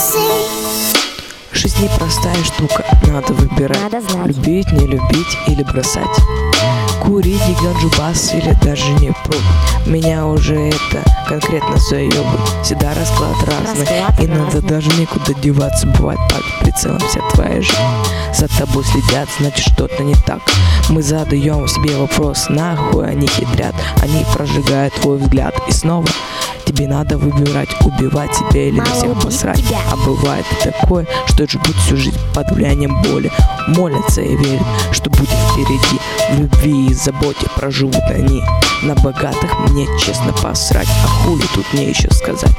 Жизнь непростая штука, надо выбирать. Надо знать. Любить, не любить или бросать. Курить ганджу бас или даже не пробовать. Меня уже это конкретно заебывает. Всегда расклад разный. И надо даже никуда деваться. Бывает под прицелом вся твоя жизнь. За тобой следят, значит что-то не так. Мы задаем себе вопрос, нахуй они хитрят. Они прожигают твой взгляд. И снова тебе надо выбирать, убивать себя или на всех посрать. А бывает и такое, что живут всю жизнь под влиянием боли. Молятся и верят, что будет впереди. В любви и заботе проживут они. На богатых мне честно посрать. А хули тут мне еще сказать?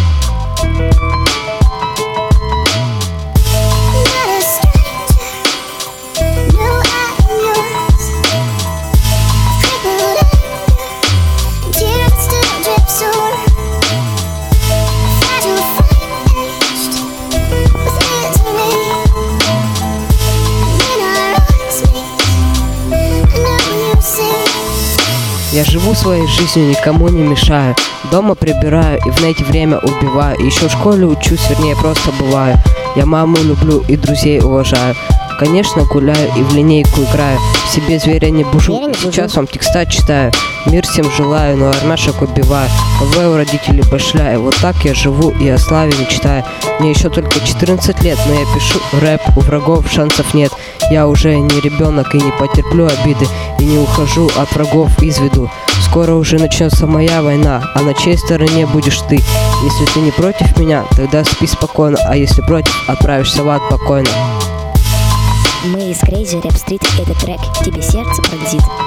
Я живу своей жизнью, никому не мешаю. Дома прибираю и в нете время убиваю. Еще в школе учусь, вернее просто бываю. Я маму люблю и друзей уважаю. Конечно, гуляю и в линейку играю. В себе зверя не бужу. Сейчас вам текста читаю. Мир всем желаю, но армяшек убиваю. КВ у родителей башляю. Вот так я живу и о славе мечтаю. Мне еще только 14 лет, но я пишу рэп. У врагов шансов нет. Я уже не ребенок и не потерплю обиды. И не ухожу от врагов из виду. Скоро уже начнется моя война, а на чьей стороне будешь ты? Если ты не против меня, тогда спи спокойно. А если против, отправишься в ад покойно. Мы из Crazy Rap Street, этот трек тебе сердце пронзит.